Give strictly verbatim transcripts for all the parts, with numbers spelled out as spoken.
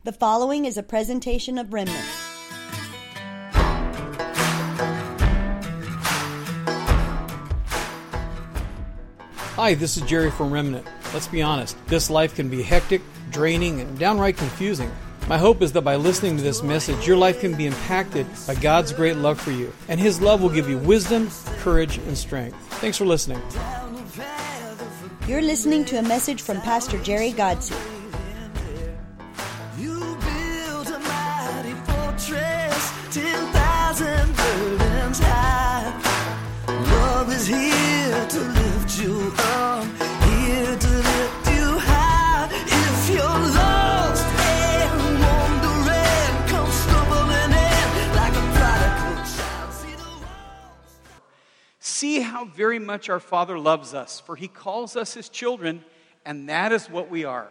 The following is a presentation of Remnant. Hi, this is Jerry from Remnant. Let's be honest, this life can be hectic, draining, and downright confusing. My hope is that by listening to this message, your life can be impacted by God's great love for you, and His love will give you wisdom, courage, and strength. Thanks for listening. You're listening to a message from Pastor Jerry Godsey. Is here to lift you up, here to lift you high. If you're lost and wandering, come stumbling in like a prodigal child. See the walls. See how very much our Father loves us, for He calls us His children, and that is what we are.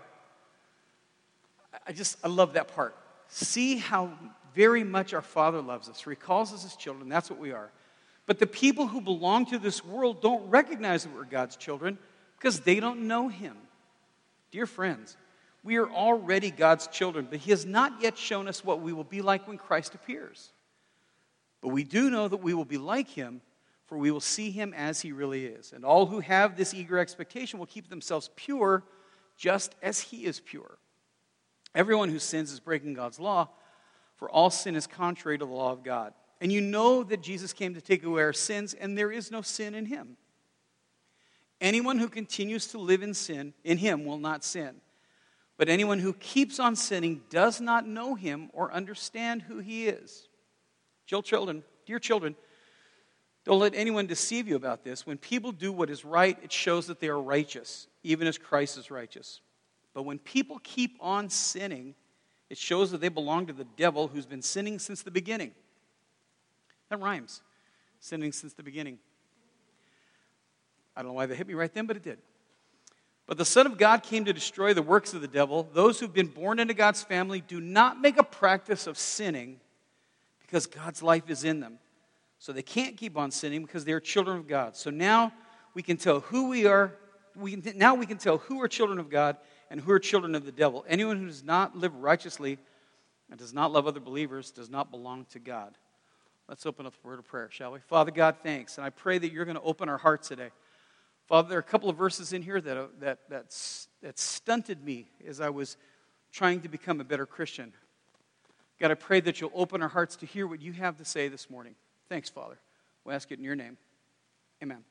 I just, I love that part. See how very much our Father loves us, for He calls us His children, that's what we are. But the people who belong to this world don't recognize that we're God's children because they don't know Him. Dear friends, we are already God's children, but He has not yet shown us what we will be like when Christ appears. But we do know that we will be like Him, for we will see Him as He really is. And all who have this eager expectation will keep themselves pure, just as He is pure. Everyone who sins is breaking God's law, for all sin is contrary to the law of God. And you know that Jesus came to take away our sins, and there is no sin in Him. Anyone who continues to live in sin, in Him, will not sin. But anyone who keeps on sinning does not know Him or understand who He is. Dear children, dear children, don't let anyone deceive you about this. When people do what is right, it shows that they are righteous, even as Christ is righteous. But when people keep on sinning, it shows that they belong to the devil who's been sinning since the beginning. That rhymes. Sinning since the beginning. I don't know why that hit me right then, but it did. But the Son of God came to destroy the works of the devil. Those who've been born into God's family do not make a practice of sinning because God's life is in them. So they can't keep on sinning because they are children of God. So now we can tell who we are. We can, now we can tell who are children of God and who are children of the devil. Anyone who does not live righteously and does not love other believers does not belong to God. Let's open up the word of prayer, shall we? Father God, thanks. And I pray that you're going to open our hearts today. Father, there are a couple of verses in here that, that, that, that stunted me as I was trying to become a better Christian. God, I pray that you'll open our hearts to hear what you have to say this morning. Thanks, Father. We'll ask it in your name. Amen.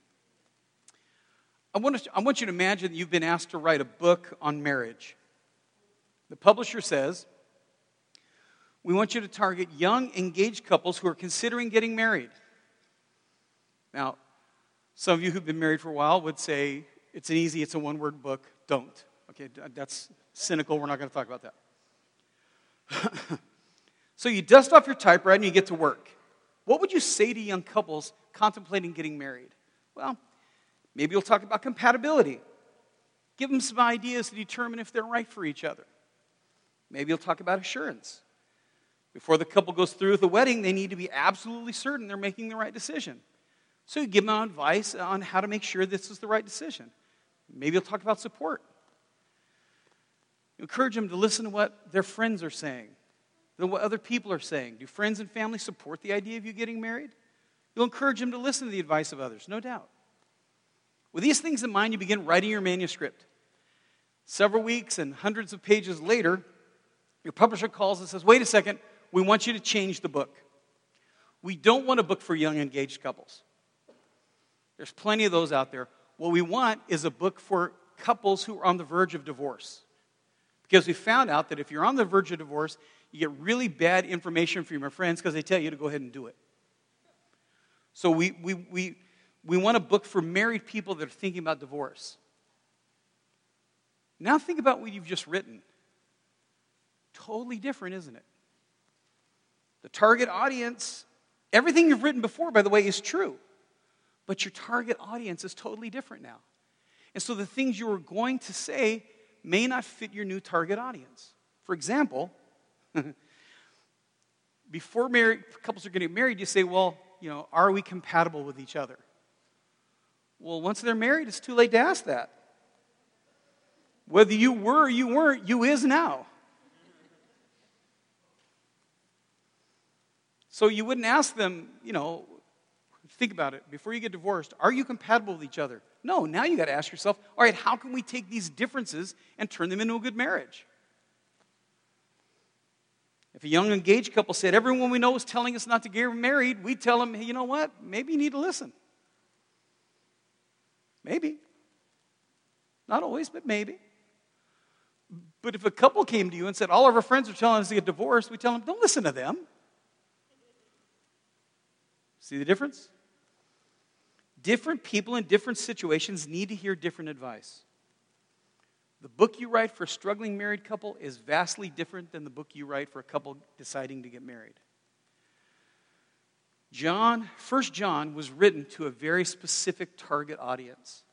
I want, to, I want you to imagine that you've been asked to write a book on marriage. The publisher says, we want you to target young, engaged couples who are considering getting married. Now, some of you who've been married for a while would say, it's an easy, it's a one-word book. Don't. Okay, that's cynical. We're not going to talk about that. So you dust off your typewriter and you get to work. What would you say to young couples contemplating getting married? Well, maybe you'll talk about compatibility. Give them some ideas to determine if they're right for each other. Maybe you'll talk about assurance. Before the couple goes through with the wedding, they need to be absolutely certain they're making the right decision. So you give them advice on how to make sure this is the right decision. Maybe you'll talk about support. You encourage them to listen to what their friends are saying, to what other people are saying. Do friends and family support the idea of you getting married? You'll encourage them to listen to the advice of others, no doubt. With these things in mind, you begin writing your manuscript. Several weeks and hundreds of pages later, your publisher calls and says, wait a second, we want you to change the book. We don't want a book for young engaged couples. There's plenty of those out there. What we want is a book for couples who are on the verge of divorce. Because we found out that if you're on the verge of divorce, you get really bad information from your friends because they tell you to go ahead and do it. So we, we, we, we want a book for married people that are thinking about divorce. Now think about what you've just written. Totally different, isn't it? The target audience, everything you've written before, by the way, is true. But your target audience is totally different now. And so the things you were going to say may not fit your new target audience. For example, before married, couples are going to get married, you say, well, you know, are we compatible with each other? Well, once they're married, it's too late to ask that. Whether you were or you weren't, you is now. So you wouldn't ask them, you know, think about it. Before you get divorced, are you compatible with each other? No, now you got to ask yourself, all right, how can we take these differences and turn them into a good marriage? If a young engaged couple said, everyone we know is telling us not to get married, we'd tell them, hey, you know what? Maybe you need to listen. Maybe. Not always, but maybe. But if a couple came to you and said, all of our friends are telling us to get divorced, we tell them, don't listen to them. See the difference? Different people in different situations need to hear different advice. The book you write for a struggling married couple is vastly different than the book you write for a couple deciding to get married. John, First John was written to a very specific target audience.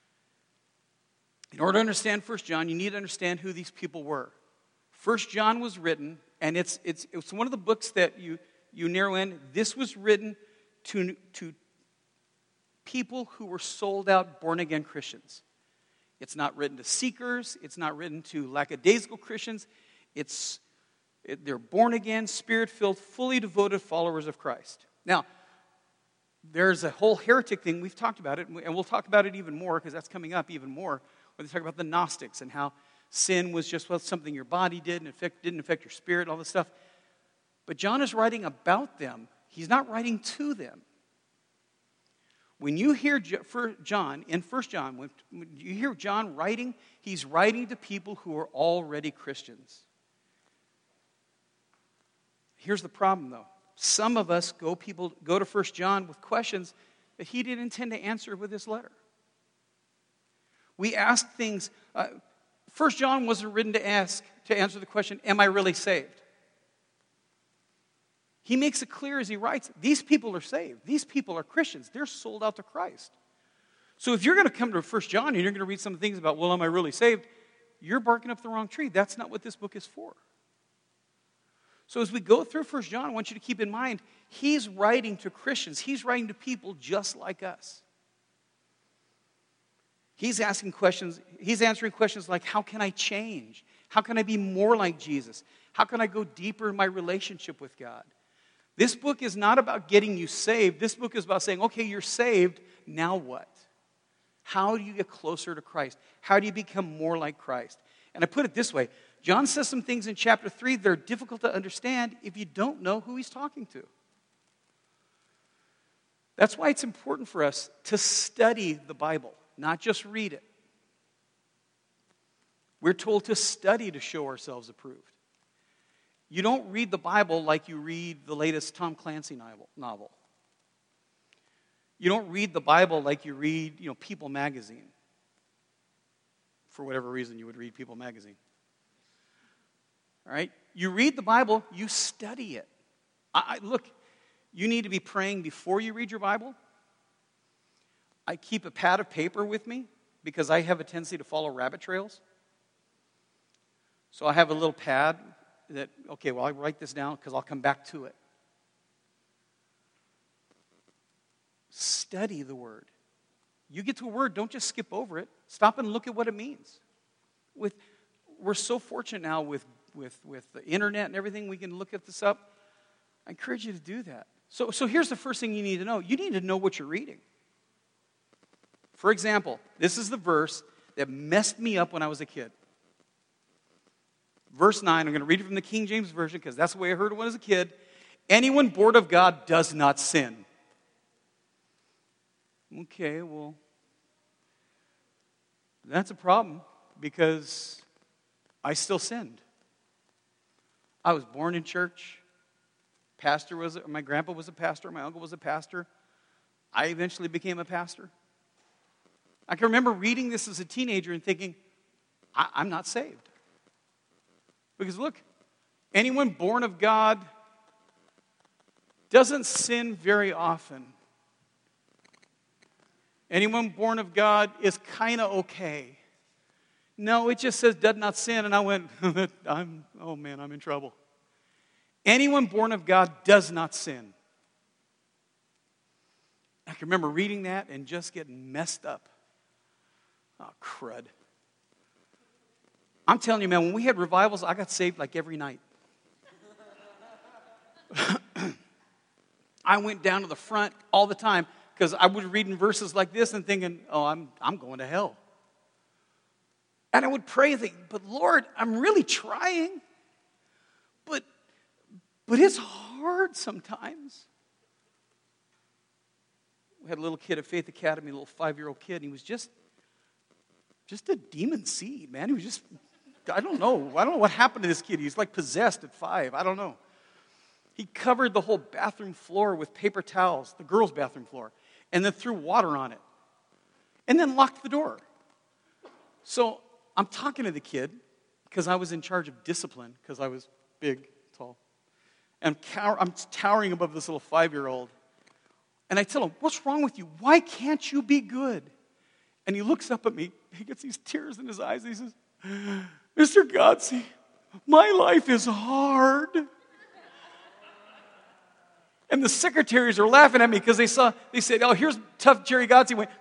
In order to understand First John, you need to understand who these people were. First John was written, and it's it's it's one of the books that you, you narrow in. This was written to, to people who were sold out, born-again Christians. It's not written to seekers. It's not written to lackadaisical Christians. It's it, they're born-again, spirit-filled, fully devoted followers of Christ. Now, there's a whole heretic thing. We've talked about it, and we'll talk about it even more because that's coming up even more. When they talk about the Gnostics and how sin was just something your body did and affect, didn't affect your spirit, all this stuff. But John is writing about them. He's not writing to them. When you hear John, in First John, when you hear John writing, he's writing to people who are already Christians. Here's the problem, though. Some of us go people go to First John with questions that he didn't intend to answer with his letter. We ask things. Uh, First John wasn't written to ask to answer the question, "Am I really saved?" He makes it clear as he writes, these people are saved. These people are Christians. They're sold out to Christ. So if you're going to come to First John and you're going to read some things about, well, am I really saved? You're barking up the wrong tree. That's not what this book is for. So as we go through First John, I want you to keep in mind, he's writing to Christians. He's writing to people just like us. He's asking questions. He's answering questions like, how can I change? How can I be more like Jesus? How can I go deeper in my relationship with God? This book is not about getting you saved. This book is about saying, okay, you're saved, now what? How do you get closer to Christ? How do you become more like Christ? And I put it this way. John says some things in chapter three that are difficult to understand if you don't know who he's talking to. That's why it's important for us to study the Bible, not just read it. We're told to study to show ourselves approved. You don't read the Bible like you read the latest Tom Clancy novel. You don't read the Bible like you read, you know, People magazine. For whatever reason you would read People magazine. All right? You read the Bible, you study it. I, I, look, you need to be praying before you read your Bible. I keep a pad of paper with me because I have a tendency to follow rabbit trails. So I have a little pad that, okay, well, I write this down because I'll come back to it. Study the Word. You get to a word, don't just skip over it. Stop and look at what it means. With, we're so fortunate now with, with, with the internet and everything, we can look at this up. I encourage you to do that. So, so here's the first thing you need to know. You need to know what you're reading. For example, this is the verse that messed me up when I was a kid. Verse nine, I'm going to read it from the King James Version because that's the way I heard it when I was a kid. Anyone born of God does not sin. Okay, well, that's a problem because I still sinned. I was born in church. Pastor was, my grandpa was a pastor. My uncle was a pastor. I eventually became a pastor. I can remember reading this as a teenager and thinking, I, I'm not saved. Because look, anyone born of God doesn't sin very often. Anyone born of God is kind of okay. No, it just says does not sin, and I went, I'm, oh man, I'm in trouble. Anyone born of God does not sin. I can remember reading that and just getting messed up. Oh, crud. I'm telling you, man, when we had revivals, I got saved like every night. I went down to the front all the time because I would read in verses like this and thinking, oh, I'm, I'm going to hell. And I would pray and think, but Lord, I'm really trying. But, but it's hard sometimes. We had a little kid at Faith Academy, a little five-year-old kid, and he was just, just a demon seed, man. He was just, I don't know. I don't know what happened to this kid. He's like possessed at five. I don't know. He covered the whole bathroom floor with paper towels, the girls' bathroom floor, and then threw water on it. And then locked the door. So I'm talking to the kid because I was in charge of discipline because I was big, tall. And cower, I'm towering above this little five-year-old. And I tell him, what's wrong with you? Why can't you be good? And he looks up at me. He gets these tears in his eyes. And he says, Mister Godsey, my life is hard. And the secretaries are laughing at me because they saw, they said, oh, here's tough Jerry Godsey. Went,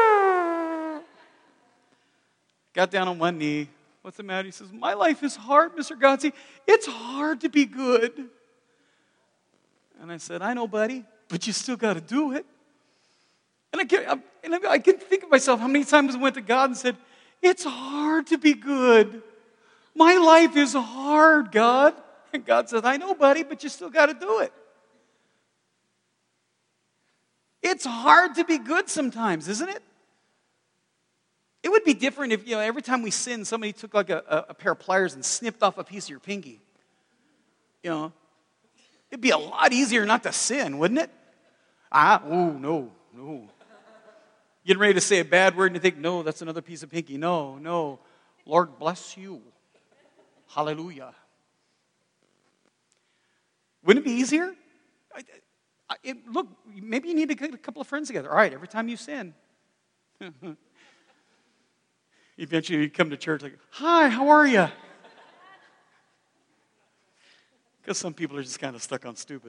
got down on one knee. What's the matter? He says, my life is hard, Mister Godsey. It's hard to be good. And I said, I know, buddy, but you still got to do it. And I can, and I can think of myself how many times I went to God and said, it's hard to be good. My life is hard, God. And God said, I know, buddy, but you still got to do it. It's hard to be good sometimes, isn't it? It would be different if, you know, every time we sin, somebody took like a, a, a pair of pliers and snipped off a piece of your pinky. You know, it'd be a lot easier not to sin, wouldn't it? Ah, oh, no, no. Getting ready to say a bad word and you think, no, that's another piece of pinky. No, no. Lord bless you. Hallelujah. Wouldn't it be easier? I, I, it, look, maybe you need to get a couple of friends together. All right, every time you sin. Eventually you come to church like, hi, how are you? Because some people are just kind of stuck on stupid.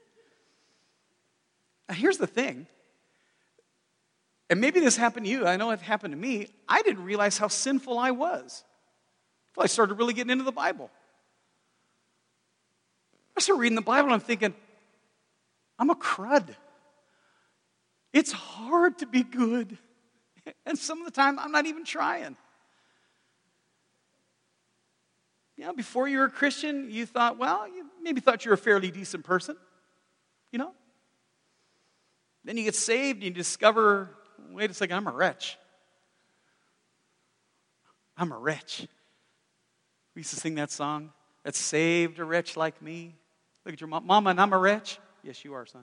Now, here's the thing. And maybe this happened to you. I know it happened to me. I didn't realize how sinful I was until I started really getting into the Bible. I started reading the Bible and I'm thinking, I'm a crud. It's hard to be good. And some of the time, I'm not even trying. You know, before you were a Christian, you thought, well, you maybe thought you were a fairly decent person. You know? Then you get saved and you discover, wait a second, I'm a wretch. I'm a wretch. We used to sing that song, that saved a wretch like me. Look at your mom. Mama, and I'm a wretch. Yes, you are, son.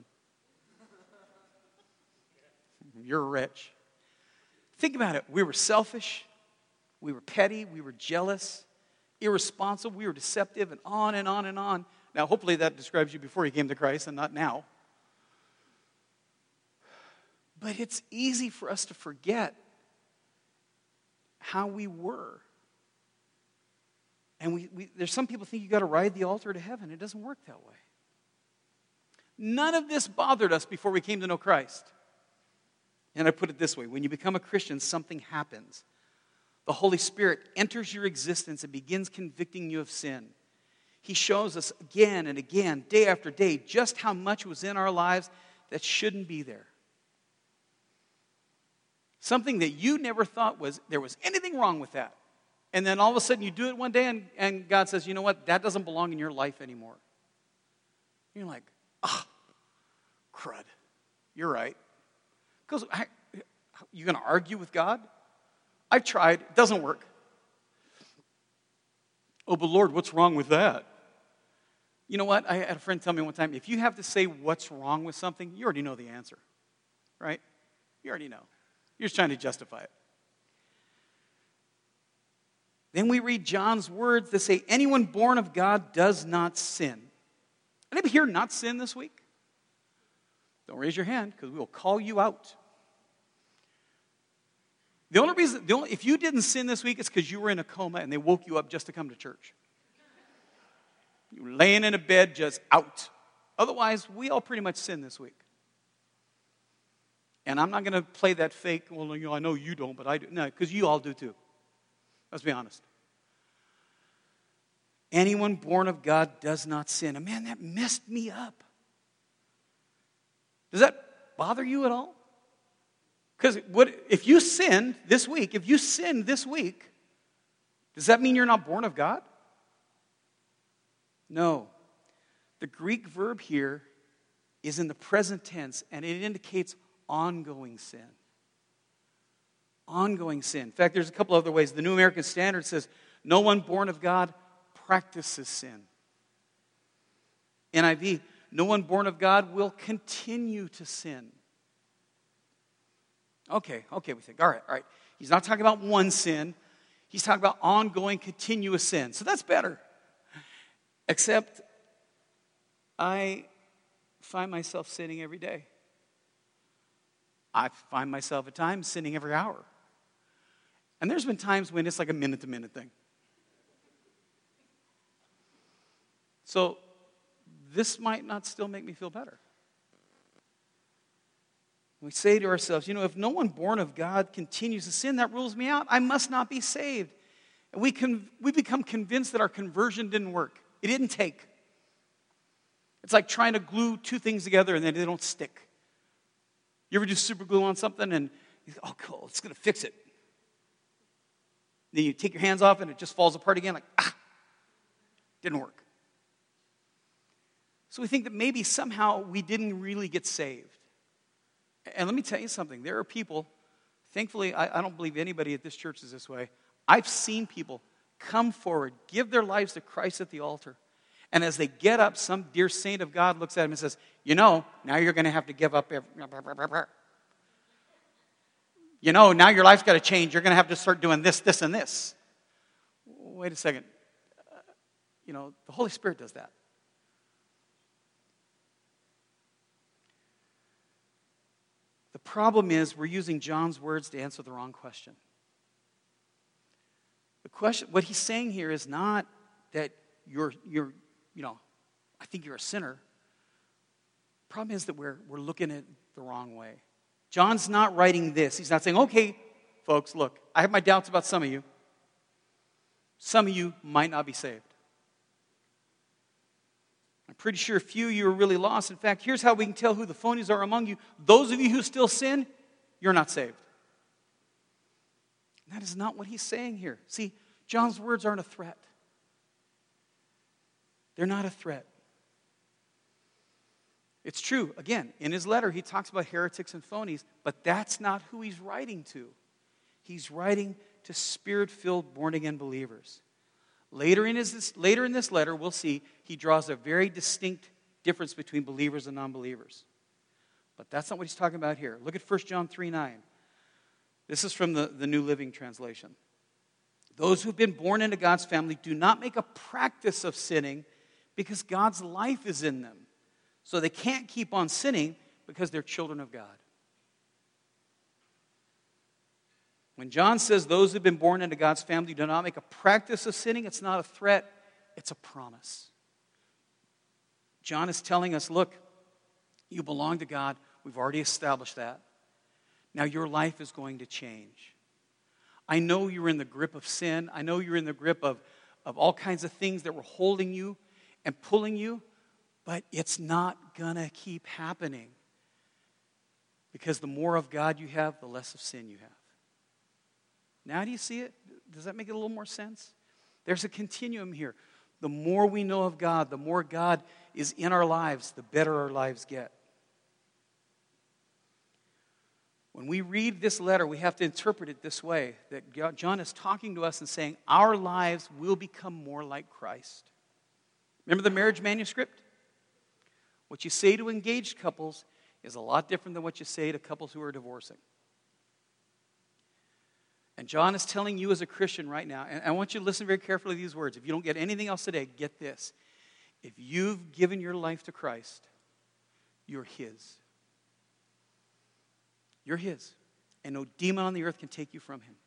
You're a wretch. Think about it. We were selfish. We were petty. We were jealous, irresponsible. We were deceptive, and on and on and on. Now, hopefully that describes you before you came to Christ and not now. But it's easy for us to forget how we were. And we, we there's some people think you got to ride the altar to heaven. It doesn't work that way. None of this bothered us before we came to know Christ. And I put it this way, when you become a Christian, something happens. The Holy Spirit enters your existence and begins convicting you of sin. He shows us again and again, day after day, just how much was in our lives that shouldn't be there. Something that you never thought was, there was anything wrong with that. And then all of a sudden you do it one day and, and God says, you know what, that doesn't belong in your life anymore. And you're like, ah, oh, crud, you're right. Because you're going to argue with God? I've tried. It doesn't work. Oh, but Lord, what's wrong with that? You know what? I had a friend tell me one time, if you have to say what's wrong with something, you already know the answer. Right? You already know. You're just trying to justify it. Then we read John's words that say, anyone born of God does not sin. Anybody here not sin this week? Don't raise your hand because we will call you out. The only reason, the only, if you didn't sin this week, it's because you were in a coma and they woke you up just to come to church. You were laying in a bed just out. Otherwise, we all pretty much sin this week. And I'm not going to play that fake, well, you know, I know you don't, but I do. No, because you all do too. Let's be honest. Anyone born of God does not sin. And man, that messed me up. Does that bother you at all? Because what if you sinned this week, if you sinned this week, does that mean you're not born of God? No. The Greek verb here is in the present tense, and it indicates ongoing sin. Ongoing sin. In fact, there's a couple other ways. The New American Standard says, no one born of God practices sin. N I V, no one born of God will continue to sin. Okay, okay, we think, all right, all right. He's not talking about one sin. He's talking about ongoing, continuous sin. So that's better. Except I find myself sinning every day. I find myself at times sinning every hour. And there's been times when it's like a minute-to-minute thing. So this might not still make me feel better. We say to ourselves, you know, if no one born of God continues to sin, that rules me out. I must not be saved. And we can we become convinced that our conversion didn't work. It didn't take. It's like trying to glue two things together and then they don't stick. You ever do super glue on something and you think, oh, cool, it's going to fix it. Then you take your hands off and it just falls apart again, like, ah, didn't work. So we think that maybe somehow we didn't really get saved. And let me tell you something. There are people, thankfully, I, I don't believe anybody at this church is this way. I've seen people come forward, give their lives to Christ at the altar. And as they get up, some dear saint of God looks at them and says, you know, now you're going to have to give up every... You know, now your life's got to change. You're going to have to start doing this, this, and this. Wait a second. Uh, you know, the Holy Spirit does that. The problem is we're using John's words to answer the wrong question. The question, what he's saying here is not that you're, you're, you know, I think you're a sinner. The problem is that we're, we're looking at it the wrong way. John's not writing this. He's not saying, okay, folks, look, I have my doubts about some of you. Some of you might not be saved. I'm pretty sure a few of you are really lost. In fact, here's how we can tell who the phonies are among you. Those of you who still sin, you're not saved. And that is not what he's saying here. See, John's words aren't a threat. They're not a threat. It's true, again, in his letter he talks about heretics and phonies, but that's not who he's writing to. He's writing to spirit-filled, born-again believers. Later in, his, later in this letter, we'll see he draws a very distinct difference between believers and non-believers. But that's not what he's talking about here. Look at First John three nine. This is from the, the New Living Translation. Those who've been born into God's family do not make a practice of sinning because God's life is in them. So they can't keep on sinning because they're children of God. When John says those who've been born into God's family do not make a practice of sinning, it's not a threat, it's a promise. John is telling us, look, you belong to God. We've already established that. Now your life is going to change. I know you're in the grip of sin. I know you're in the grip of, of all kinds of things that were holding you and pulling you, but it's not going to keep happening. Because the more of God you have, the less of sin you have. Now do you see it? Does that make it a little more sense? There's a continuum here. The more we know of God, the more God is in our lives, the better our lives get. When we read this letter, we have to interpret it this way, that John is talking to us and saying, our lives will become more like Christ. Remember the marriage manuscript? What you say to engaged couples is a lot different than what you say to couples who are divorcing. And John is telling you as a Christian right now, and I want you to listen very carefully to these words. If you don't get anything else today, get this. If you've given your life to Christ, you're His. You're His. And no demon on the earth can take you from Him.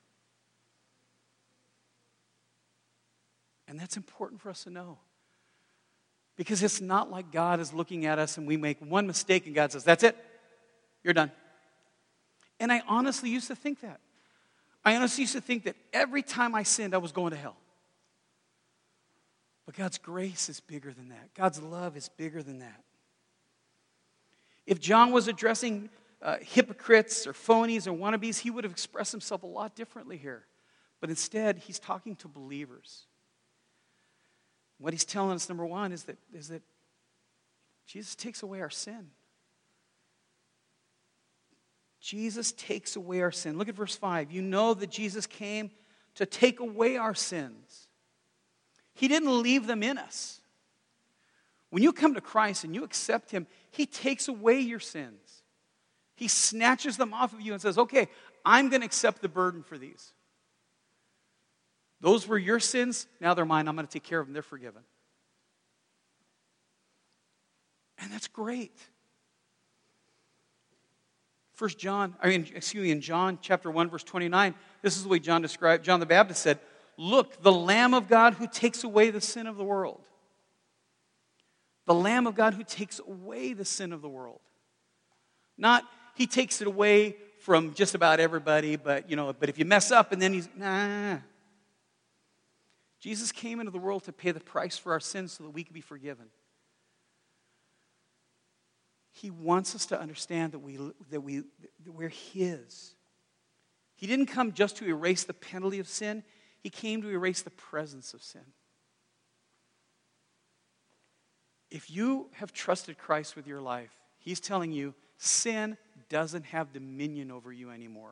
And that's important for us to know. Because it's not like God is looking at us and we make one mistake and God says, that's it, you're done. And I honestly used to think that. I honestly used to think that every time I sinned, I was going to hell. But God's grace is bigger than that. God's love is bigger than that. If John was addressing uh, hypocrites or phonies or wannabes, he would have expressed himself a lot differently here. But instead, he's talking to believers. What he's telling us, number one, is that, is that Jesus takes away our sin. Jesus takes away our sin. Look at verse five. You know that Jesus came to take away our sins. He didn't leave them in us. When you come to Christ and you accept Him, He takes away your sins. He snatches them off of you and says, okay, I'm going to accept the burden for these. Those were your sins. Now they're mine. I'm going to take care of them. They're forgiven. And that's great. First John, I mean, excuse me, in John chapter one, verse twenty-nine, this is the way John described, John the Baptist said, look, the Lamb of God who takes away the sin of the world. The Lamb of God who takes away the sin of the world. Not, He takes it away from just about everybody, but, you know, but if you mess up and then He's, nah. Jesus came into the world to pay the price for our sins so that we could be forgiven. He wants us to understand that, we, that, we, that we're His. He didn't come just to erase the penalty of sin. He came to erase the presence of sin. If you have trusted Christ with your life, He's telling you sin doesn't have dominion over you anymore.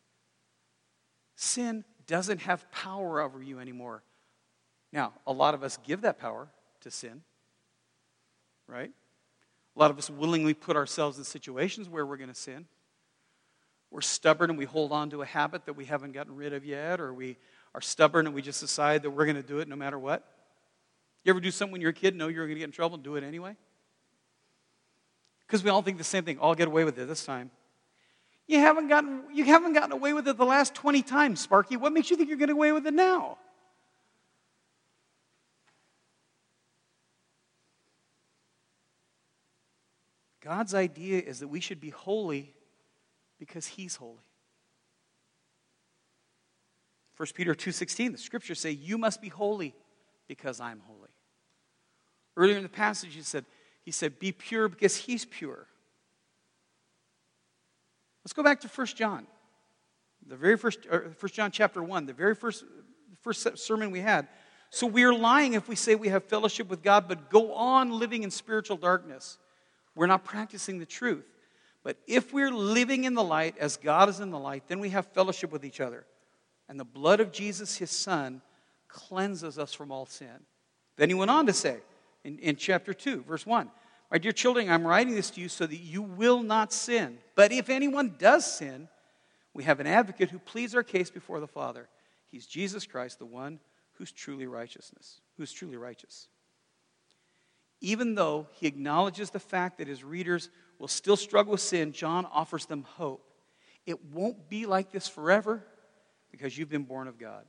Sin doesn't have power over you anymore. Now, a lot of us give that power to sin, right? A lot of us willingly put ourselves in situations where we're going to sin. We're stubborn and we hold on to a habit that we haven't gotten rid of yet, or we are stubborn and we just decide that we're going to do it no matter what. You ever do something when you're a kid, know you're going to get in trouble and do it anyway? Because we all think the same thing. I'll get away with it this time. You haven't gotten, you haven't gotten away with it the last twenty times, Sparky. What makes you think you're getting away with it now? God's idea is that we should be holy because He's holy. First Peter two sixteen, the scriptures say, you must be holy because I'm holy. Earlier in the passage, he said, he said, be pure because He's pure. Let's go back to First John. The very first, or First John chapter one, the very first, first sermon we had. So we are lying if we say we have fellowship with God, but go on living in spiritual darkness. We're not practicing the truth. But if we're living in the light as God is in the light, then we have fellowship with each other. And the blood of Jesus, His Son, cleanses us from all sin. Then he went on to say, in, in chapter two, verse one, my dear children, I'm writing this to you so that you will not sin. But if anyone does sin, we have an advocate who pleads our case before the Father. He's Jesus Christ, the one who's truly righteousness, who's truly righteous. Even though he acknowledges the fact that his readers will still struggle with sin, John offers them hope. It won't be like this forever because you've been born of God.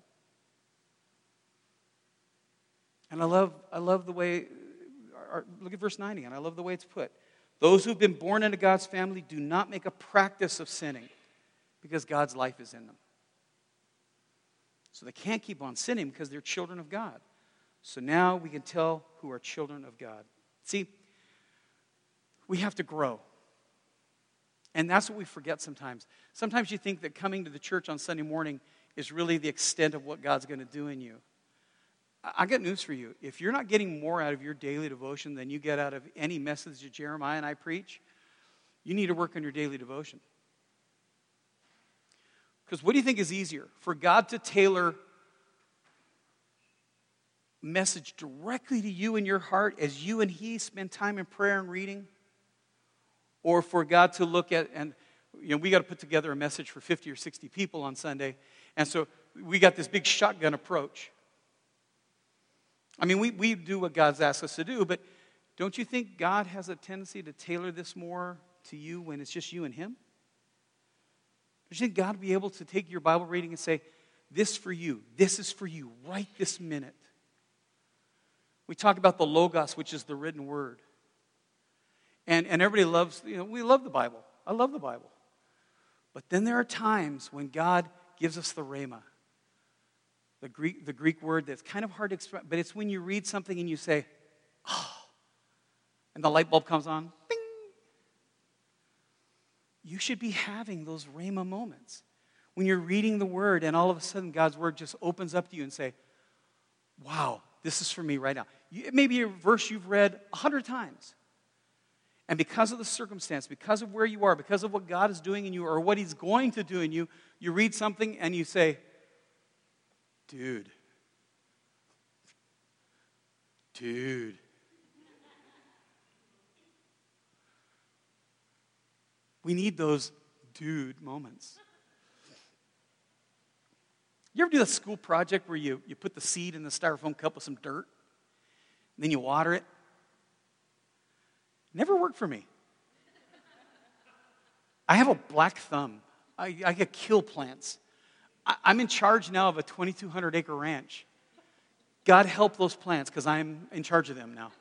And I love, I love the way, our, look at verse nine again. I love the way it's put. Those who've been born into God's family do not make a practice of sinning because God's life is in them. So they can't keep on sinning because they're children of God. So now we can tell who are children of God. See, we have to grow. And that's what we forget sometimes. Sometimes you think that coming to the church on Sunday morning is really the extent of what God's going to do in you. I got news for you. If you're not getting more out of your daily devotion than you get out of any message that Jeremiah and I preach, you need to work on your daily devotion. Because what do you think is easier? For God to tailor message directly to you in your heart as you and He spend time in prayer and reading? Or for God to look at, and you know, we got to put together a message for fifty or sixty people on Sunday, and so we got this big shotgun approach. I mean, we, we do what God's asked us to do, but don't you think God has a tendency to tailor this more to you when it's just you and Him? Don't you think God would be able to take your Bible reading and say, this for you, this is for you, right this minute? We talk about the Logos, which is the written word. And, and everybody loves, you know, we love the Bible. I love the Bible. But then there are times when God gives us the Rhema, the Greek, the Greek word that's kind of hard to express, but it's when you read something and you say, oh, and the light bulb comes on, bing. you should be having those rhema moments. When you're reading the Word and all of a sudden God's Word just opens up to you and say, wow, this is for me right now. It may be a verse you've read a hundred times. And because of the circumstance, because of where you are, because of what God is doing in you or what He's going to do in you, you read something and you say, dude, dude. We need those dude moments. You ever do the school project where you, you put the seed in the styrofoam cup with some dirt, and then you water it? Never worked for me. I have a black thumb. I, I get kill plants. I, I'm in charge now of a twenty-two hundred acre ranch. God help those plants because I'm in charge of them now.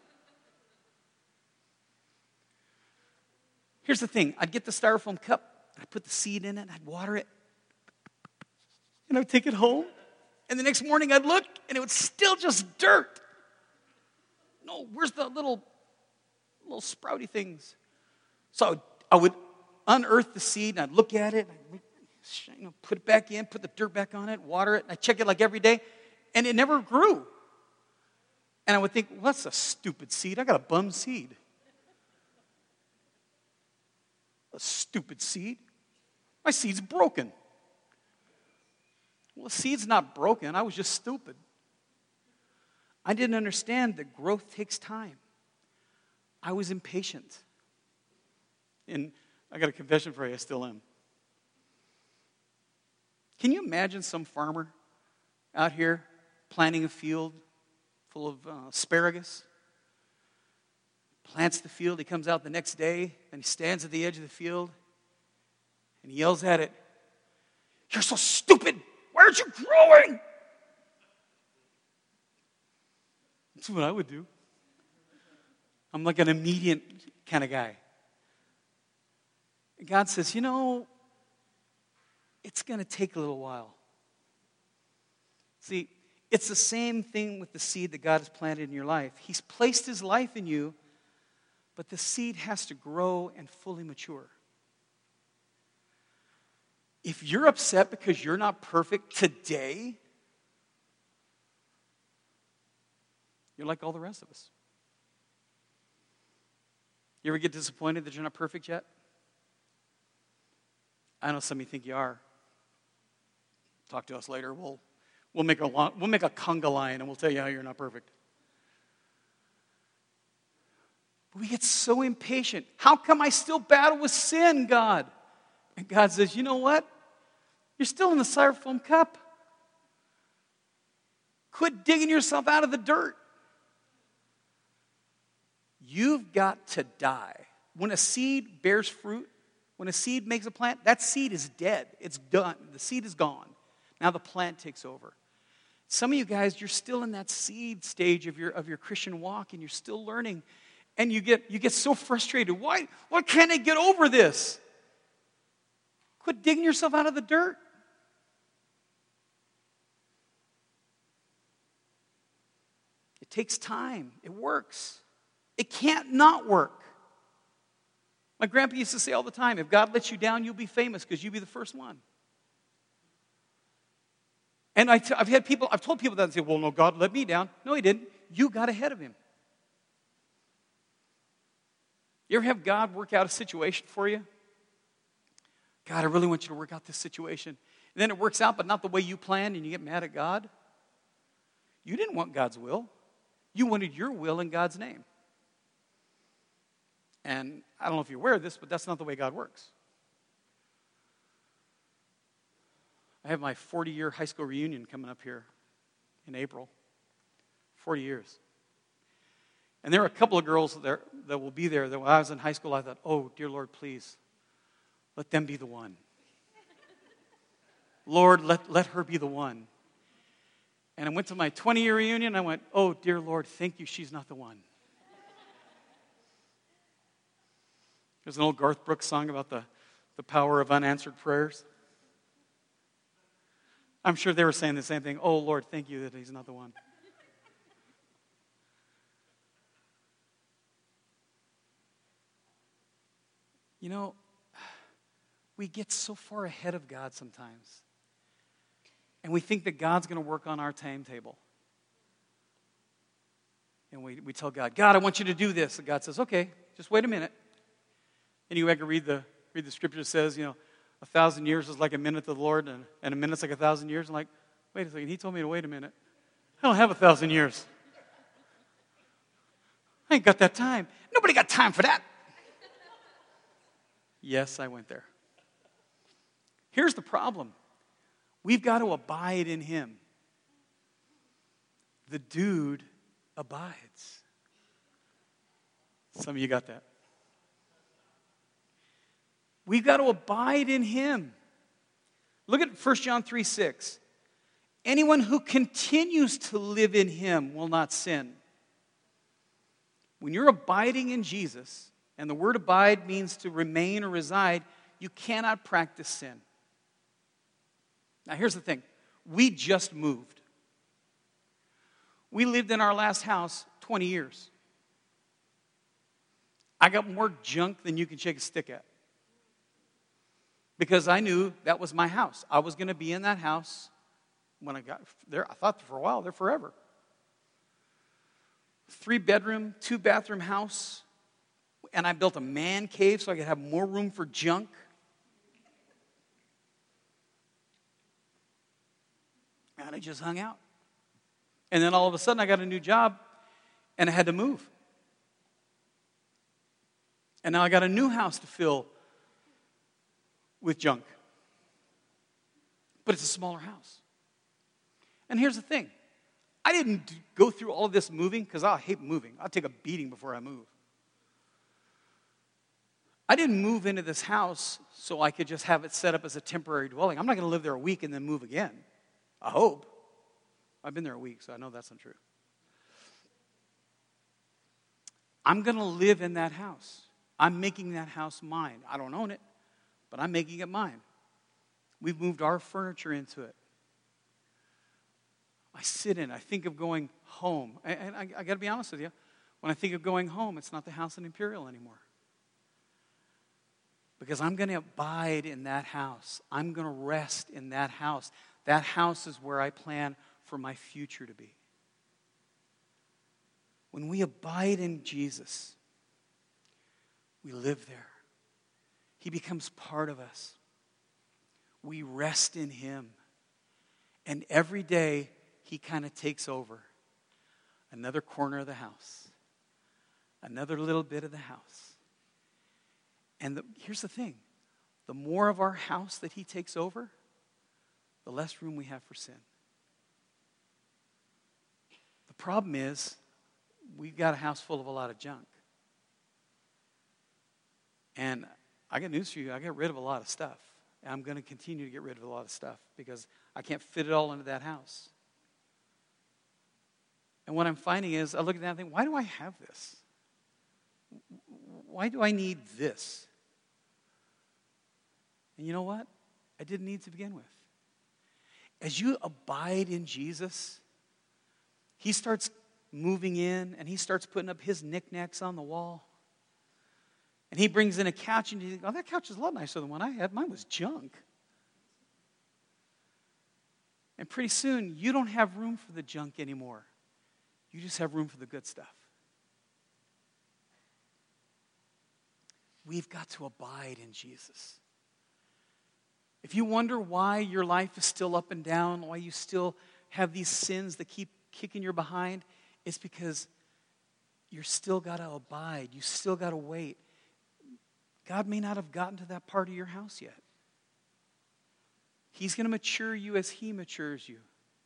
Here's the thing. I'd get the styrofoam cup, I'd put the seed in it, and I'd water it. And I'd take it home. And the next morning I'd look, and it was still just dirt. No, where's the little, little sprouty things? So I would unearth the seed, and I'd look at it, and I'd, you know, put it back in, put the dirt back on it, water it, and I'd check it like every day, and it never grew. And I would think, well, that's a stupid seed. I got a bum seed. A stupid seed. My seed's broken. Well, the seed's not broken. I was just stupid. I didn't understand that growth takes time. I was impatient. And I got a confession for you, I still am. Can you imagine some farmer out here planting a field full of uh, asparagus? Plants the field, he comes out the next day, and he stands at the edge of the field, and he yells at it, "You're so stupid! Why aren't you growing?" That's what I would do. I'm like an immediate kind of guy. And God says, you know, it's going to take a little while. See, it's the same thing with the seed that God has planted in your life. He's placed His life in you, but the seed has to grow and fully mature. If you're upset because you're not perfect today, you're like all the rest of us. You ever get disappointed that you're not perfect yet? I know some of you think you are. Talk to us later. We'll we'll make a long, we'll make a conga line and we'll tell you how you're not perfect. But we get so impatient. How come I still battle with sin, God? And God says, you know what? You're still in the styrofoam cup. Quit digging yourself out of the dirt. You've got to die. When a seed bears fruit, when a seed makes a plant, that seed is dead. It's done. The seed is gone. Now the plant takes over. Some of you guys, you're still in that seed stage of your, of your Christian walk, and you're still learning. And you get, you get so frustrated. Why, why can't I get over this? Quit digging yourself out of the dirt. It takes time. It works. It can't not work. My grandpa used to say all the time, if God lets you down, you'll be famous because you'll be the first one. And I t- I've had people, I've told people that and say, well, no, God let me down. No, He didn't. You got ahead of Him. You ever have God work out a situation for you? God, I really want you to work out this situation. And then it works out, but not the way you planned, and you get mad at God. You didn't want God's will. You wanted your will in God's name. And I don't know if you're aware of this, but that's not the way God works. I have my forty-year high school reunion coming up here in April. forty years. And there are a couple of girls there that will be there that when I was in high school, I thought, oh, dear Lord, please, let them be the one. Lord, let, let her be the one. And I went to my twenty-year reunion, and I went, oh, dear Lord, thank you, she's not the one. There's an old Garth Brooks song about the, the power of unanswered prayers. I'm sure they were saying the same thing. Oh, Lord, thank you that he's not the one. You know, we get so far ahead of God sometimes. And we think that God's going to work on our timetable. And we, we tell God, God, I want you to do this. And God says, okay, just wait a minute. And you can read the, read the scripture that says, you know, a thousand years is like a minute to the Lord, and, and a minute's like a thousand years. I'm like, wait a second, he told me to wait a minute. I don't have a thousand years. I ain't got that time. Nobody got time for that. Yes, I went there. Here's the problem. We've got to abide in him. The dude abides. Some of you got that. We've got to abide in him. Look at First John three six. Anyone who continues to live in him will not sin. When you're abiding in Jesus, and the word abide means to remain or reside, you cannot practice sin. Now here's the thing. We just moved. We lived in our last house twenty years. I got more junk than you can shake a stick at. Because I knew that was my house. I was going to be in that house when I got there. I thought for a while, there forever. Three bedroom, two bathroom house. And I built a man cave so I could have more room for junk. And I just hung out. And then all of a sudden I got a new job and I had to move. And now I got a new house to fill with junk. But it's a smaller house. And here's the thing. I didn't go through all of this moving because I hate moving. I'll take a beating before I move. I didn't move into this house so I could just have it set up as a temporary dwelling. I'm not going to live there a week and then move again. I hope. I've been there a week, so I know that's not true. I'm going to live in that house. I'm making that house mine. I don't own it, but I'm making it mine. We've moved our furniture into it. I sit in, I think of going home. And I, I got to be honest with you. When I think of going home, it's not the house in Imperial anymore. Because I'm going to abide in that house. I'm going to rest in that house. That house is where I plan for my future to be. When we abide in Jesus, we live there. He becomes part of us. We rest in him. And every day, he kind of takes over. Another corner of the house. Another little bit of the house. And the, here's the thing. The more of our house that he takes over, the less room we have for sin. The problem is, we've got a house full of a lot of junk. And I got news for you. I get rid of a lot of stuff. And I'm going to continue to get rid of a lot of stuff because I can't fit it all into that house. And what I'm finding is, I look at that and think, why do I have this? Why do I need this? And you know what? I didn't need to begin with. As you abide in Jesus, he starts moving in and he starts putting up his knickknacks on the wall. And he brings in a couch and you think, oh, that couch is a lot nicer than one I had. Mine was junk. And pretty soon, you don't have room for the junk anymore. You just have room for the good stuff. We've got to abide in Jesus. If you wonder why your life is still up and down, why you still have these sins that keep kicking your behind, it's because you're still got to abide. You still got to wait. God may not have gotten to that part of your house yet. He's going to mature you as he matures you.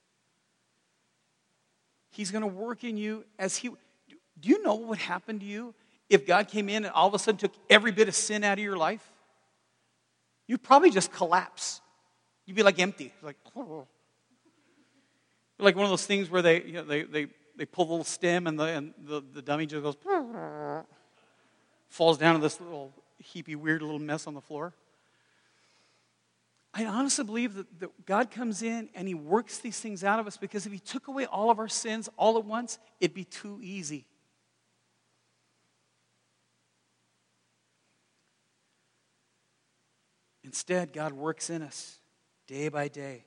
He's going to work in you as he... Do you know what would happen to you if God came in and all of a sudden took every bit of sin out of your life? You'd probably just collapse. You'd be like empty. Like, oh. Like one of those things where they, you know, they, they, they pull the little stem and the, and the, the dummy just goes... falls down to this little heapy, weird little mess on the floor. I honestly believe that, that God comes in and he works these things out of us because if he took away all of our sins all at once, it'd be too easy. And Instead, God works in us day by day.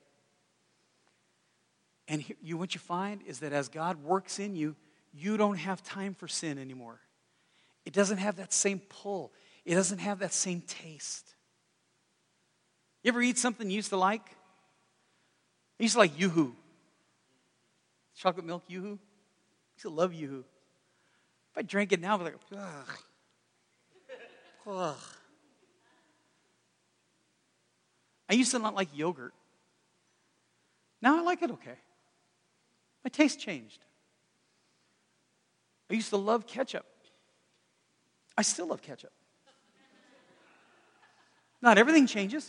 And he, you, what you find is that as God works in you, you don't have time for sin anymore. It doesn't have that same pull. It doesn't have that same taste. You ever eat something you used to like? I used to like Yoo-Hoo. Chocolate milk Yoo-Hoo. I used to love Yoo-Hoo. If I drank it now, I'd be like, ugh. Ugh. I used to not like yogurt. Now I like it okay. My taste changed. I used to love ketchup. I still love ketchup. Not everything changes.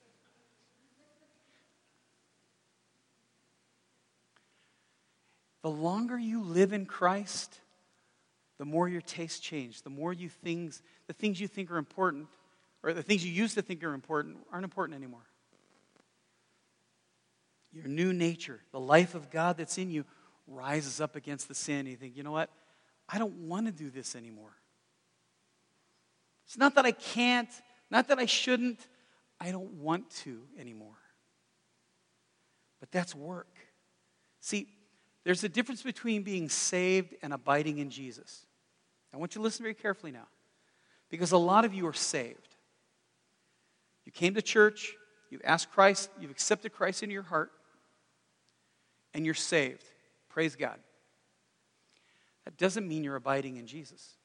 The longer you live in Christ, the more your tastes change. The more you things, the things you think are important, or the things you used to think are important, aren't important anymore. Your new nature, the life of God that's in you, rises up against the sin. You think, you know what? I don't want to do this anymore. It's not that I can't, not that I shouldn't. I don't want to anymore. But that's work. See, there's a difference between being saved and abiding in Jesus. I want you to listen very carefully now, because a lot of you are saved. You came to church, you've asked Christ, you've accepted Christ into your heart, and you're saved. Praise God. That doesn't mean you're abiding in Jesus.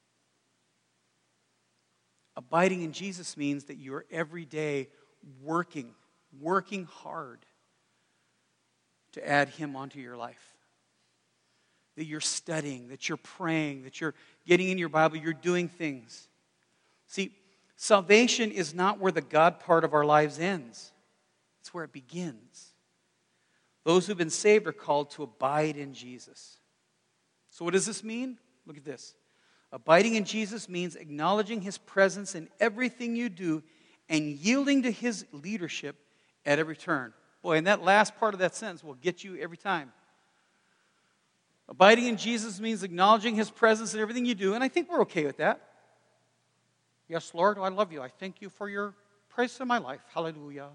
Abiding in Jesus means that you're every day working, working hard to add Him onto your life. That you're studying, that you're praying, that you're getting in your Bible, you're doing things. See, salvation is not where the God part of our lives ends. It's where it begins. Those who've been saved are called to abide in Jesus. So what does this mean? Look at this. Abiding in Jesus means acknowledging His presence in everything you do and yielding to His leadership at every turn. Boy, and that last part of that sentence will get you every time. Abiding in Jesus means acknowledging His presence in everything you do, and I think we're okay with that. Yes, Lord, I love you. I thank you for your praise in my life. Hallelujah.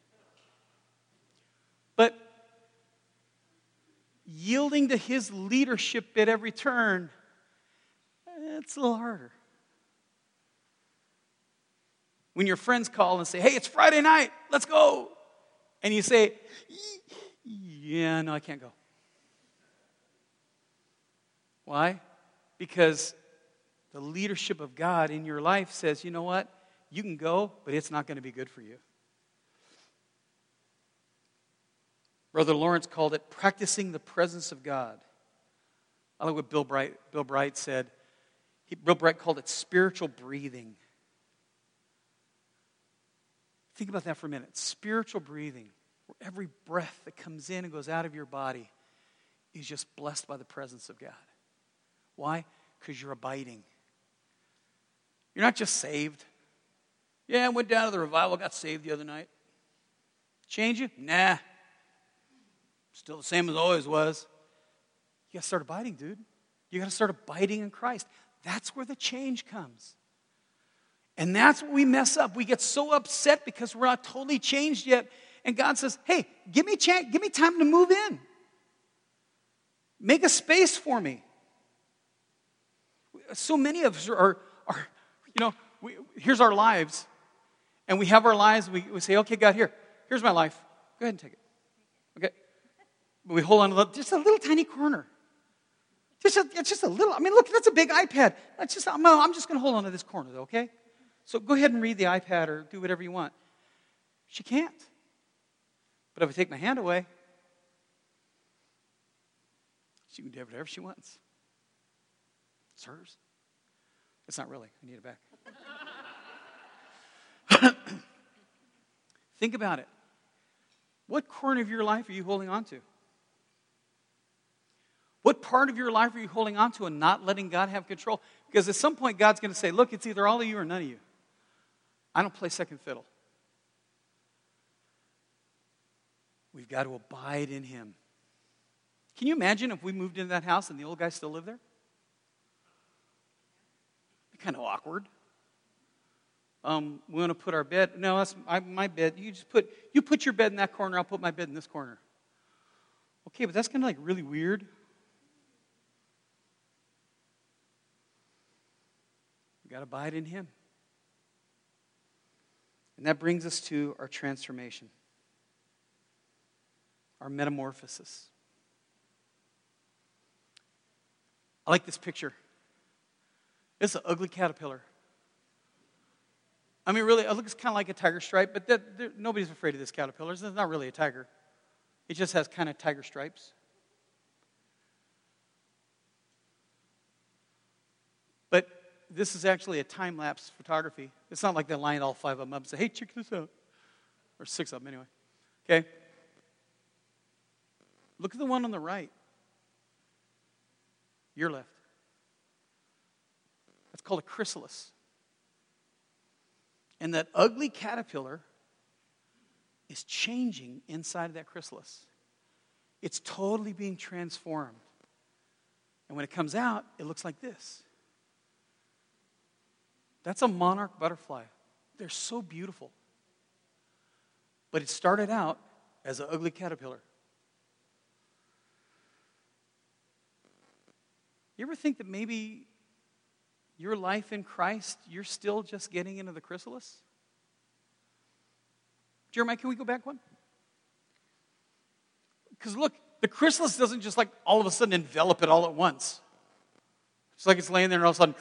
But yielding to His leadership at every turn, it's a little harder. When your friends call and say, hey, it's Friday night, let's go. And you say, yeah, no, I can't go. Why? Because the leadership of God in your life says, you know what? You can go, but it's not going to be good for you. Brother Lawrence called it practicing the presence of God. I like what Bill Bright, Bill Bright said. He, Bill Bright called it spiritual breathing. Think about that for a minute. Spiritual breathing, where every breath that comes in and goes out of your body is just blessed by the presence of God. Why? Because you're abiding. You're not just saved. Yeah, I went down to the revival, got saved the other night. Change you? Nah. Still the same as always was. You got to start abiding, dude. You got to start abiding in Christ. That's where the change comes. And that's what we mess up. We get so upset because we're not totally changed yet. And God says, hey, give me a chance, give me time to move in. Make a space for me. So many of us are, are you know, we, here's our lives. And we have our lives. We, we say, okay, God, here. Here's my life. Go ahead and take it. Okay? But we hold on to just a little tiny corner. Just a, it's just a little. I mean, look, that's a big iPad. That's just, I'm, I'm just going to hold on to this corner, okay? So go ahead and read the iPad or do whatever you want. She can't. But if I take my hand away, she can do whatever she wants. It's hers. It's not really. I need it back. Think about it. What corner of your life are you holding on to? What part of your life are you holding on to and not letting God have control? Because at some point, God's going to say, look, it's either all of you or none of you. I don't play second fiddle. We've got to abide in Him. Can you imagine if we moved into that house and the old guy still lived there? It'd be kind of awkward. Um, we want to put our bed. No, that's my, my bed. You just put you put your bed in that corner. I'll put my bed in this corner. Okay, but that's kind of like really weird. We got to abide in Him. And that brings us to our transformation, our metamorphosis. I like this picture. It's an ugly caterpillar. I mean, really, it looks kind of like a tiger stripe, but that, there, nobody's afraid of this caterpillar. It's not really a tiger. It just has kind of tiger stripes. But this is actually a time-lapse photography. It's not like they lined all five of them up and say, hey, check this out. Or six of them, anyway. Okay? Look at the one on the right. Your left. That's called a chrysalis. And that ugly caterpillar is changing inside of that chrysalis. It's totally being transformed. And when it comes out, it looks like this. That's a monarch butterfly. They're so beautiful. But it started out as an ugly caterpillar. You ever think that maybe your life in Christ, you're still just getting into the chrysalis? Jeremiah, can we go back one? Because look, the chrysalis doesn't just like all of a sudden envelop it all at once. It's like it's laying there and all of a sudden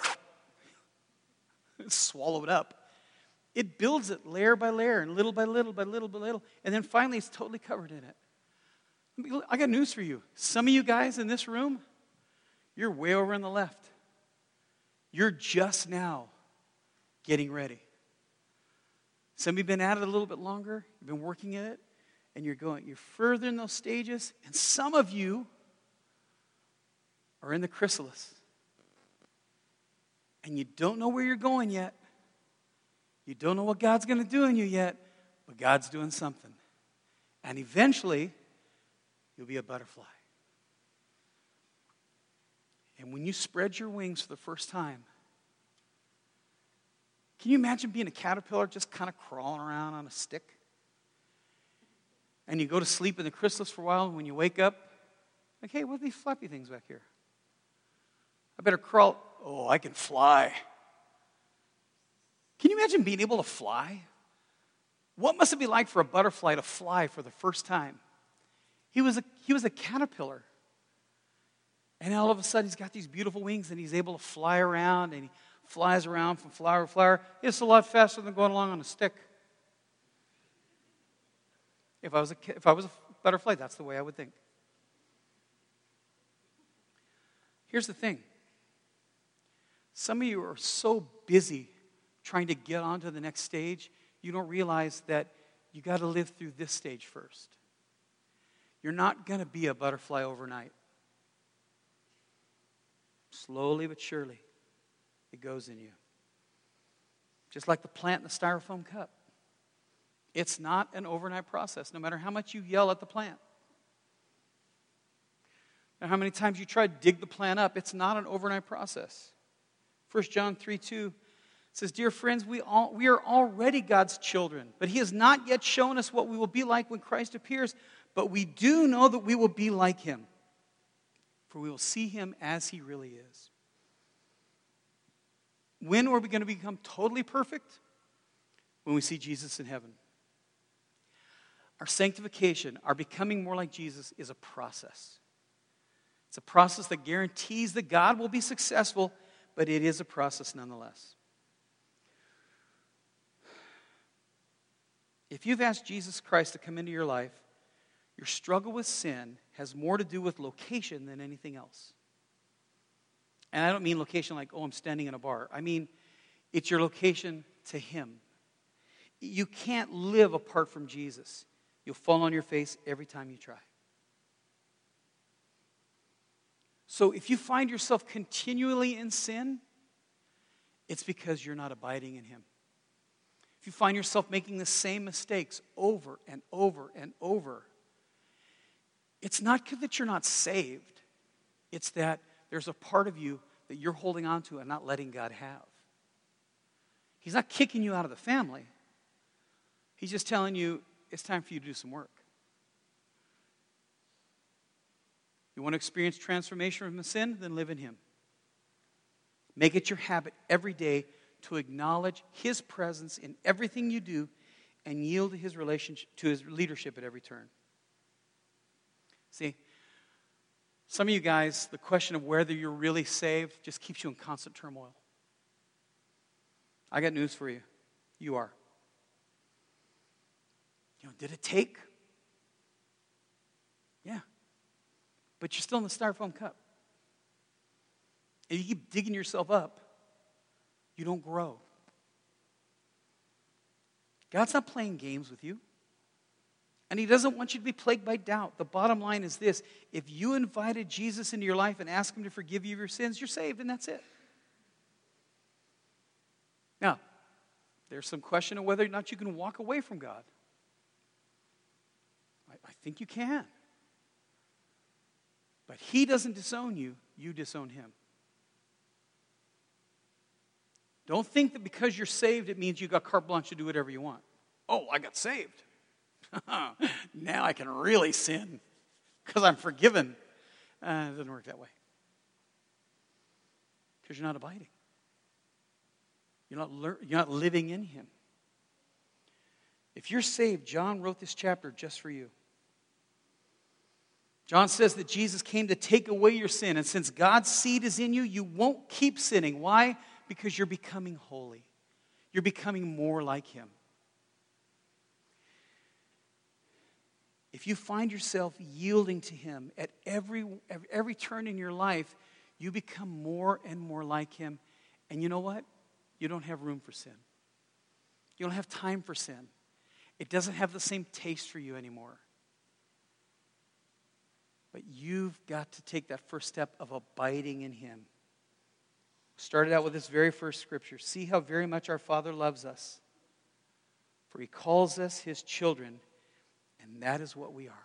swallow it up. It builds it layer by layer and little by little by little by little. And then finally it's totally covered in it. I got news for you. Some of you guys in this room, you're way over on the left. You're just now getting ready. Some of you have been at it a little bit longer. You've been working at it. And you're going, you're further in those stages. And some of you are in the chrysalis. And you don't know where you're going yet. You don't know what God's going to do in you yet. But God's doing something. And eventually, you'll be a butterfly. And when you spread your wings for the first time, can you imagine being a caterpillar just kind of crawling around on a stick? And you go to sleep in the chrysalis for a while, and when you wake up, like, hey, what are these flappy things back here? I better crawl. Oh, I can fly. Can you imagine being able to fly? What must it be like for a butterfly to fly for the first time? He was a, he was a caterpillar. And all of a sudden, he's got these beautiful wings, and he's able to fly around, and he flies around from flower to flower. It's a lot faster than going along on a stick. If I was a, if I was a butterfly, that's the way I would think. Here's the thing. Some of you are so busy trying to get on to the next stage, you don't realize that you got to live through this stage first. You're not going to be a butterfly overnight. Slowly but surely, it goes in you. Just like the plant in the styrofoam cup. It's not an overnight process, no matter how much you yell at the plant. No matter how many times you try to dig the plant up, it's not an overnight process. First John three two says, dear friends, we, all, we are already God's children, but He has not yet shown us what we will be like when Christ appears, but we do know that we will be like Him. For we will see Him as He really is. When are we going to become totally perfect? When we see Jesus in heaven. Our sanctification, our becoming more like Jesus, is a process. It's a process that guarantees that God will be successful, but it is a process nonetheless. If you've asked Jesus Christ to come into your life, your struggle with sin has more to do with location than anything else. And I don't mean location like, oh, I'm standing in a bar. I mean, it's your location to Him. You can't live apart from Jesus. You'll fall on your face every time you try. So if you find yourself continually in sin, it's because you're not abiding in Him. If you find yourself making the same mistakes over and over and over, it's not that you're not saved. It's that there's a part of you that you're holding on to and not letting God have. He's not kicking you out of the family. He's just telling you it's time for you to do some work. You want to experience transformation from sin? Then live in Him. Make it your habit every day to acknowledge His presence in everything you do and yield to His relationship, to His leadership at every turn. See, some of you guys, the question of whether you're really saved just keeps you in constant turmoil. I got news for you. You are. You know, did it take? Yeah. But you're still in the styrofoam cup. And you keep digging yourself up, you don't grow. God's not playing games with you. And He doesn't want you to be plagued by doubt. The bottom line is this: if you invited Jesus into your life and asked Him to forgive you of your sins, you're saved, and that's it. Now, there's some question of whether or not you can walk away from God. I, I think you can. But He doesn't disown you, you disown Him. Don't think that because you're saved, it means you got carte blanche to do whatever you want. Oh, I got saved. Now I can really sin because I'm forgiven. Uh, it doesn't work that way. Because you're not abiding. You're not, lear- you're not living in Him. If you're saved, John wrote this chapter just for you. John says that Jesus came to take away your sin. And since God's seed is in you, you won't keep sinning. Why? Because you're becoming holy. You're becoming more like Him. If you find yourself yielding to Him at every, every, every turn in your life, you become more and more like Him. And you know what? You don't have room for sin. You don't have time for sin. It doesn't have the same taste for you anymore. But you've got to take that first step of abiding in Him. Started out with this very first scripture. See how very much our Father loves us. For He calls us His children, and that is what we are.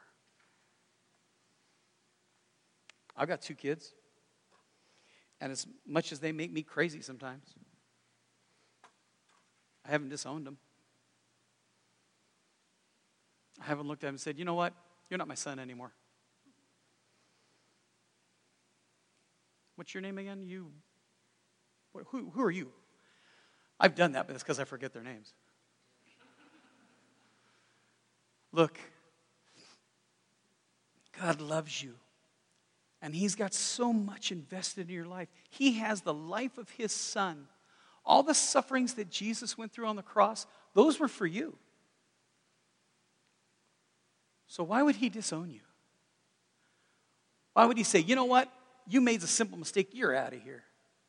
I've got two kids. And as much as they make me crazy sometimes, I haven't disowned them. I haven't looked at them and said, you know what? You're not my son anymore. What's your name again? You... Who, who are you? I've done that, but it's because I forget their names. Look, God loves you. And He's got so much invested in your life. He has the life of His Son. All the sufferings that Jesus went through on the cross, those were for you. So why would He disown you? Why would He say, you know what? You made a simple mistake. You're out of here.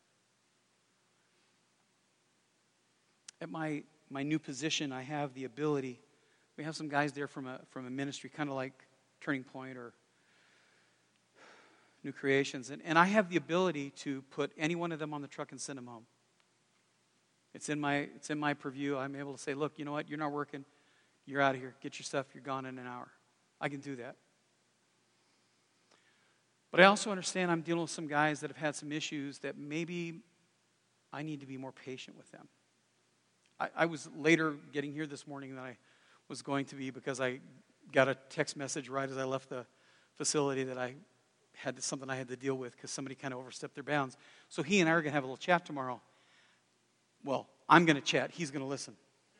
At my, my new position, I have the ability, we have some guys there from a, from a ministry, kind of like Turning Point or New Creations, and, and I have the ability to put any one of them on the truck and send them home. It's in my it's in my purview. I'm able to say, look, you know what? You're not working. You're out of here. Get your stuff. You're gone in an hour. I can do that. But I also understand I'm dealing with some guys that have had some issues that maybe I need to be more patient with them. I, I was later getting here this morning than I was going to be because I got a text message right as I left the facility that I had something I had to deal with because somebody kind of overstepped their bounds. So he and I are going to have a little chat tomorrow. Well, I'm going to chat. He's going to listen.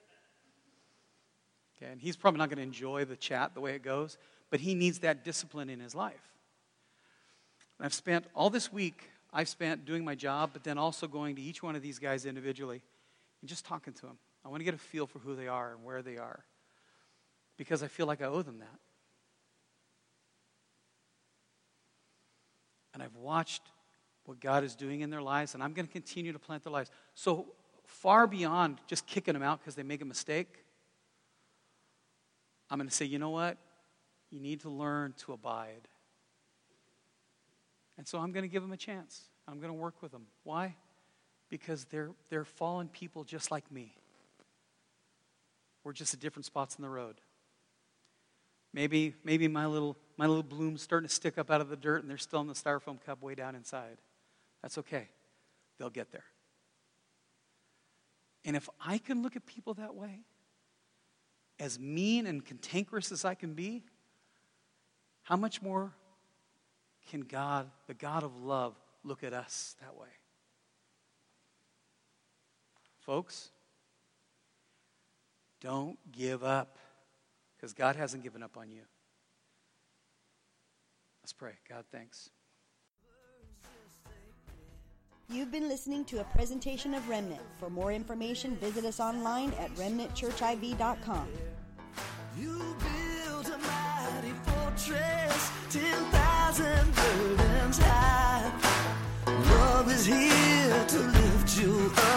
Okay, and he's probably not going to enjoy the chat the way it goes, but he needs that discipline in his life. And I've spent all this week, I've spent doing my job, but then also going to each one of these guys individually and just talking to them. I want to get a feel for who they are and where they are because I feel like I owe them that. And I've watched what God is doing in their lives, and I'm going to continue to plant their lives. So far beyond just kicking them out because they make a mistake, I'm going to say, you know what? You need to learn to abide. And so I'm going to give them a chance. I'm going to work with them. Why? Because they're they're fallen people just like me. We're just at different spots in the road. Maybe maybe my little my little bloom's starting to stick up out of the dirt and they're still in the styrofoam cup way down inside. That's okay. They'll get there. And if I can look at people that way, as mean and cantankerous as I can be, how much more can God, the God of love, look at us that way? Folks, don't give up, because God hasn't given up on you. Let's pray. God, thanks. You've been listening to a presentation of Remnant. For more information, visit us online at remnant church I V dot com. You built a mighty fortress, ten thousand burdens high. Love is here to lift you up.